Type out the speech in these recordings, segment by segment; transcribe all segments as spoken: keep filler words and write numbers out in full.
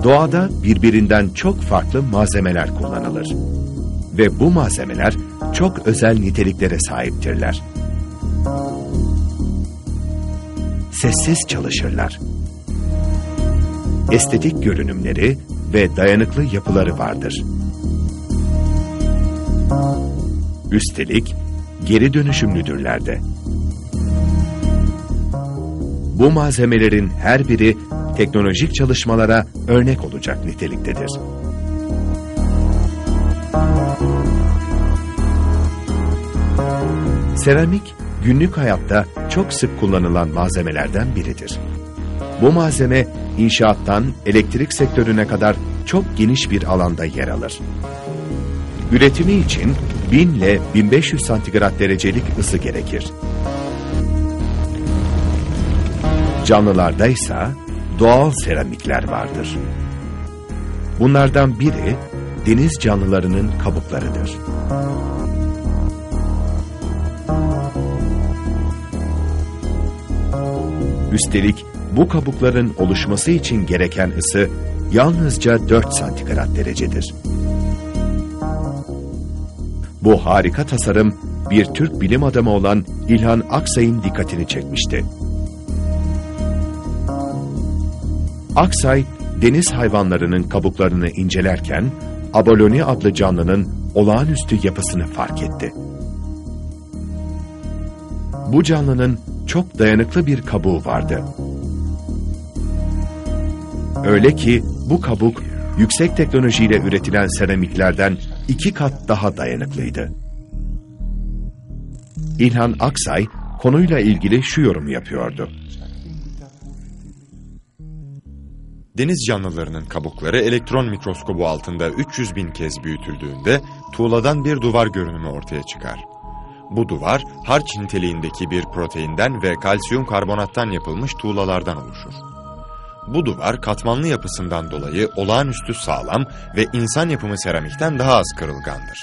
Doğada birbirinden çok farklı malzemeler kullanılır. Ve bu malzemeler çok özel niteliklere sahiptirler. Sessiz çalışırlar. Estetik görünümleri ve dayanıklı yapıları vardır. Üstelik geri dönüşümlüdürler de. Bu malzemelerin her biri teknolojik çalışmalara örnek olacak niteliktedir. Seramik, günlük hayatta çok sık kullanılan malzemelerden biridir. Bu malzeme, inşaattan elektrik sektörüne kadar çok geniş bir alanda yer alır. Üretimi için bin ile bin beş yüz santigrat derecelik ısı gerekir. Canlılarda ise doğal seramikler vardır. Bunlardan biri deniz canlılarının kabuklarıdır. Üstelik bu kabukların oluşması için gereken ısı yalnızca dört santigrat derecedir. Bu harika tasarım bir Türk bilim adamı olan İlhan Aksay'ın dikkatini çekmişti. Aksay, deniz hayvanlarının kabuklarını incelerken abalone adlı canlının olağanüstü yapısını fark etti. Bu canlının çok dayanıklı bir kabuğu vardı. Öyle ki bu kabuk yüksek teknolojiyle üretilen seramiklerden iki kat daha dayanıklıydı. İlhan Aksay konuyla ilgili şu yorumu yapıyordu. Deniz canlılarının kabukları elektron mikroskobu altında üç yüz bin kez büyütüldüğünde tuğladan bir duvar görünümü ortaya çıkar. Bu duvar harç niteliğindeki bir proteinden ve kalsiyum karbonattan yapılmış tuğlalardan oluşur. Bu duvar katmanlı yapısından dolayı olağanüstü sağlam ve insan yapımı seramikten daha az kırılgandır.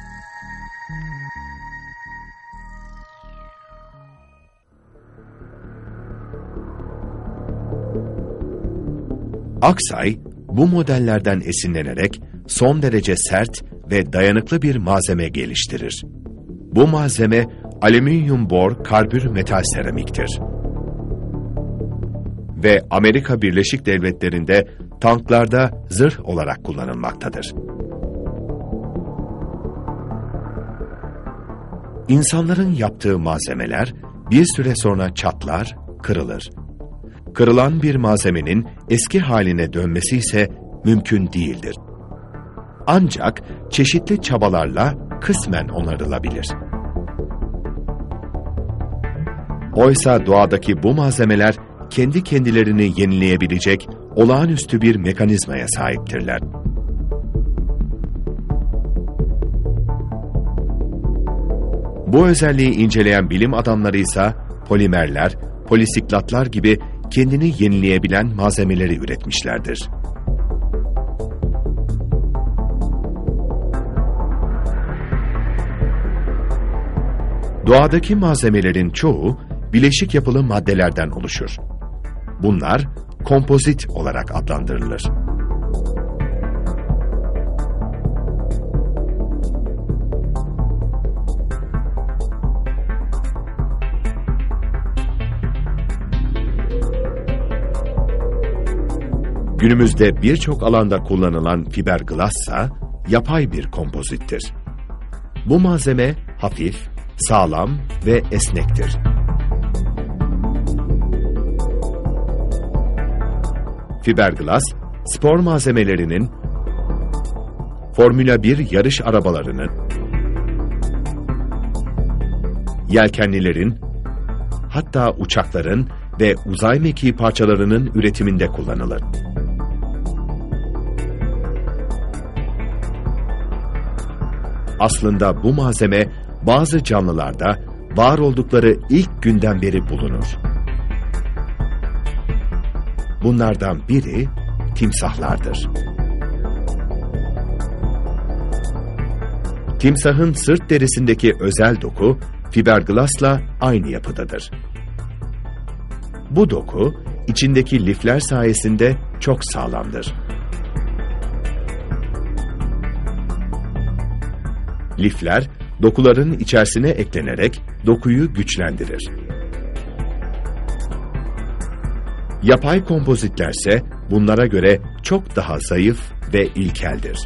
Aksay, bu modellerden esinlenerek son derece sert ve dayanıklı bir malzeme geliştirir. Bu malzeme alüminyum bor karbür metal seramiktir. Ve Amerika Birleşik Devletleri'nde tanklarda zırh olarak kullanılmaktadır. İnsanların yaptığı malzemeler bir süre sonra çatlar, kırılır. Kırılan bir malzemenin eski haline dönmesi ise mümkün değildir. Ancak çeşitli çabalarla kısmen onarılabilir. Oysa doğadaki bu malzemeler kendi kendilerini yenileyebilecek olağanüstü bir mekanizmaya sahiptirler. Bu özelliği inceleyen bilim adamları ise polimerler, polisiklatlar gibi kendini yenileyebilen malzemeleri üretmişlerdir. Doğadaki malzemelerin çoğu bileşik yapılı maddelerden oluşur. Bunlar kompozit olarak adlandırılır. Günümüzde birçok alanda kullanılan fiberglass ise yapay bir kompozittir. Bu malzeme hafif, sağlam ve esnektir. Fiberglass, spor malzemelerinin, Formula bir yarış arabalarının, yelkenlilerin, hatta uçakların ve uzay mekiği parçalarının üretiminde kullanılır. Aslında bu malzeme bazı canlılarda var oldukları ilk günden beri bulunur. Bunlardan biri timsahlardır. Timsahın sırt derisindeki özel doku fiberglassla aynı yapıdadır. Bu doku içindeki lifler sayesinde çok sağlamdır. Lifler, dokuların içerisine eklenerek dokuyu güçlendirir. Yapay kompozitlerse bunlara göre çok daha zayıf ve ilkeldir.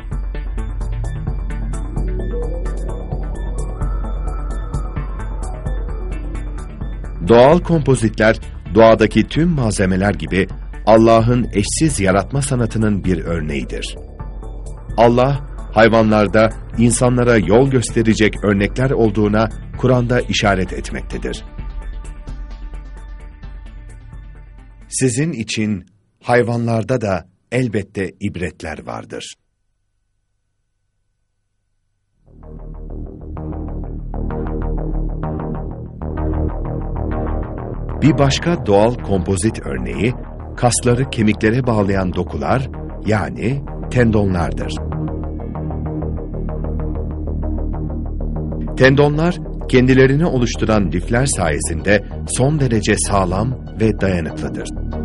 Doğal kompozitler, doğadaki tüm malzemeler gibi Allah'ın eşsiz yaratma sanatının bir örneğidir. Allah, hayvanlarda insanlara yol gösterecek örnekler olduğuna Kur'an'da işaret etmektedir. Sizin için hayvanlarda da elbette ibretler vardır. Bir başka doğal kompozit örneği, kasları kemiklere bağlayan dokular, yani tendonlardır. Tendonlar, kendilerini oluşturan lifler sayesinde son derece sağlam ve dayanıklıdır.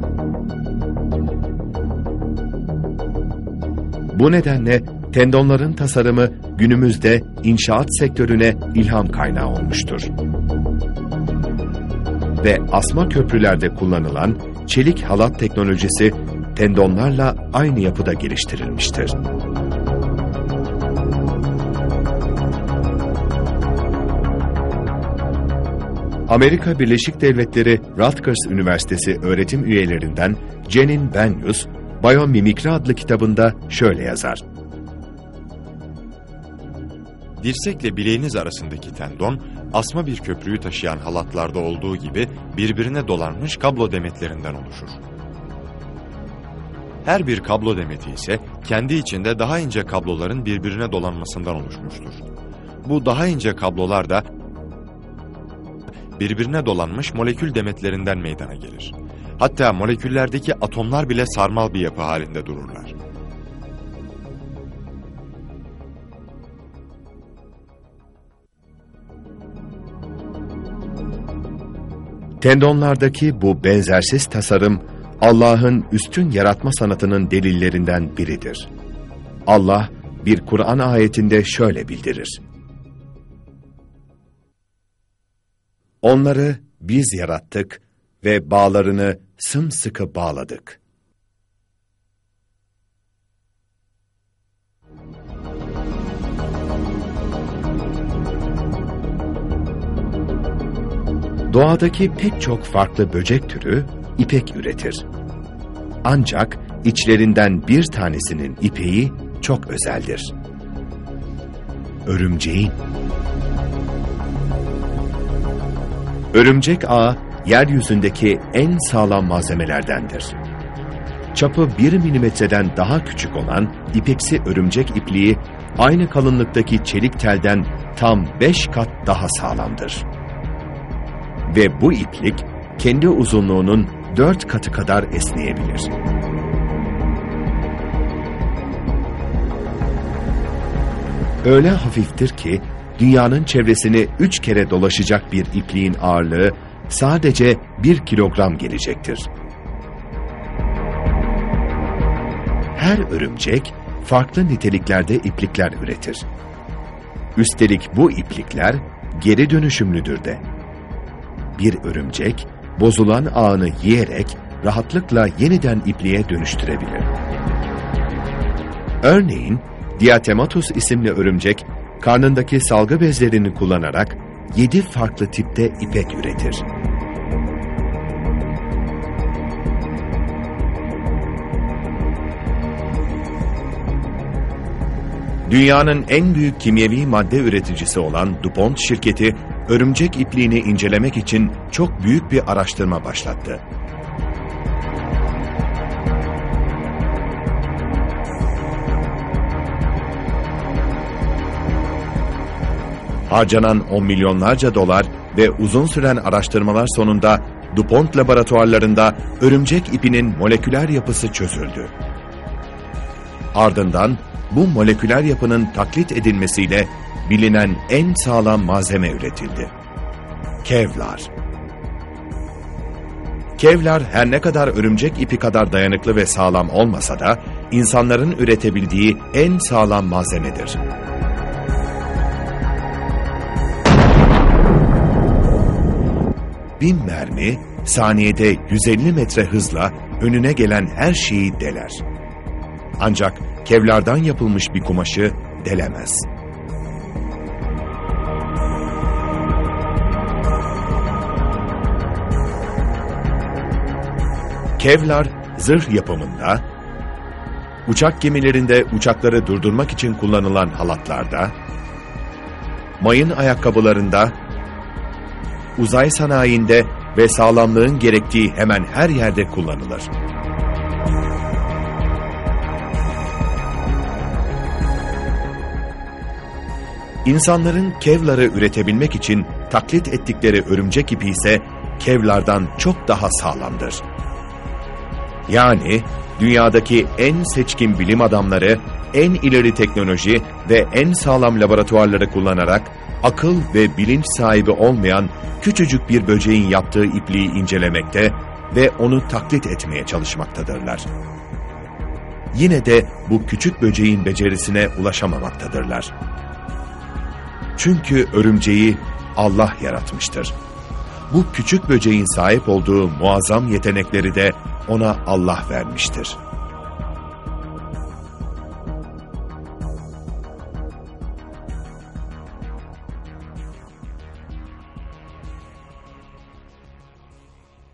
Bu nedenle tendonların tasarımı günümüzde inşaat sektörüne ilham kaynağı olmuştur. Ve asma köprülerde kullanılan çelik halat teknolojisi tendonlarla aynı yapıda geliştirilmiştir. Amerika Birleşik Devletleri Rutgers Üniversitesi öğretim üyelerinden Jenin Benyus, Biyomimikri adlı kitabında şöyle yazar. Dirsekle bileğiniz arasındaki tendon, asma bir köprüyü taşıyan halatlarda olduğu gibi birbirine dolanmış kablo demetlerinden oluşur. Her bir kablo demeti ise kendi içinde daha ince kabloların birbirine dolanmasından oluşmuştur. Bu daha ince kablolar da birbirine dolanmış molekül demetlerinden meydana gelir. Hatta moleküllerdeki atomlar bile sarmal bir yapı halinde dururlar. Tendonlardaki bu benzersiz tasarım, Allah'ın üstün yaratma sanatının delillerinden biridir. Allah, bir Kur'an ayetinde şöyle bildirir. Onları biz yarattık ve bağlarını sımsıkı bağladık. Doğadaki pek çok farklı böcek türü ipek üretir. Ancak içlerinden bir tanesinin ipeği çok özeldir. Örümceğin. Örümcek ağı, yeryüzündeki en sağlam malzemelerdendir. Çapı bir milimetreden daha küçük olan ipeksi örümcek ipliği, aynı kalınlıktaki çelik telden tam beş kat daha sağlamdır. Ve bu iplik, kendi uzunluğunun dört katı kadar esneyebilir. Öyle hafiftir ki, dünyanın çevresini üç kere dolaşacak bir ipliğin ağırlığı sadece bir kilogram gelecektir. Her örümcek farklı niteliklerde iplikler üretir. Üstelik bu iplikler geri dönüşümlüdür de. Bir örümcek bozulan ağını yiyerek rahatlıkla yeniden ipliğe dönüştürebilir. Örneğin Diatematus isimli örümcek karnındaki salgı bezlerini kullanarak yedi farklı tipte ipek üretir. Dünyanın en büyük kimyevi madde üreticisi olan DuPont şirketi, örümcek ipliğini incelemek için çok büyük bir araştırma başlattı. Harcanan on milyonlarca dolar ve uzun süren araştırmalar sonunda DuPont laboratuvarlarında örümcek ipinin moleküler yapısı çözüldü. Ardından bu moleküler yapının taklit edilmesiyle bilinen en sağlam malzeme üretildi. Kevlar. Kevlar her ne kadar örümcek ipi kadar dayanıklı ve sağlam olmasa da insanların üretebildiği en sağlam malzemedir. bin mermi saniyede yüz elli metre hızla önüne gelen her şeyi deler. Ancak kevlardan yapılmış bir kumaşı delemez. Kevlar, zırh yapımında, uçak gemilerinde uçakları durdurmak için kullanılan halatlarda, mayın ayakkabılarında, uzay sanayinde ve sağlamlığın gerektiği hemen her yerde kullanılır. İnsanların kevları üretebilmek için taklit ettikleri örümcek ipi ise kevlardan çok daha sağlamdır. Yani dünyadaki en seçkin bilim adamları, en ileri teknoloji ve en sağlam laboratuvarları kullanarak akıl ve bilinç sahibi olmayan küçücük bir böceğin yaptığı ipliği incelemekte ve onu taklit etmeye çalışmaktadırlar. Yine de bu küçük böceğin becerisine ulaşamamaktadırlar. Çünkü örümceği Allah yaratmıştır. Bu küçük böceğin sahip olduğu muazzam yetenekleri de ona Allah vermiştir.